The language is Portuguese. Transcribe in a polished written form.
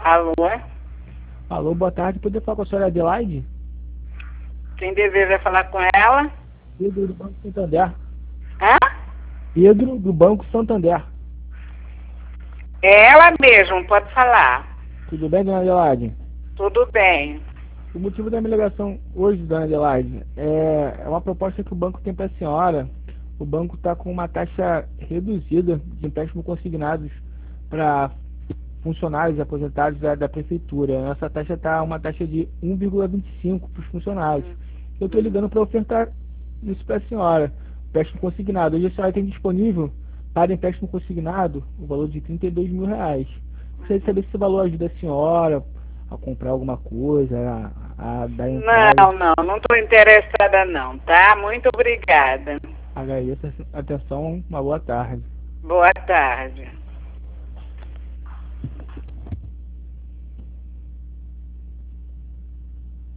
Alô? Alô, boa tarde. Poder falar com a senhora Adelaide? Quem deseja falar com ela? Pedro do Banco Santander. Hã? Pedro do Banco Santander. É ela mesmo, pode falar. Tudo bem, dona Adelaide? Tudo bem. O motivo da minha ligação hoje, dona Adelaide, é uma proposta que o banco tem para a senhora. O banco está com uma taxa reduzida de empréstimo consignados para funcionários aposentados da prefeitura. Essa taxa está uma taxa de 1,25 para os funcionários. Eu estou ligando para ofertar isso para a senhora. Empréstimo consignado. Hoje a senhora tem disponível para empréstimo consignado o valor de R$ 32.000. Gostaria de saber se esse valor ajuda a senhora a comprar alguma coisa, a dar entrada. Não estou interessada não, tá? Muito obrigada. Agradeço a atenção. Uma boa tarde. Boa tarde.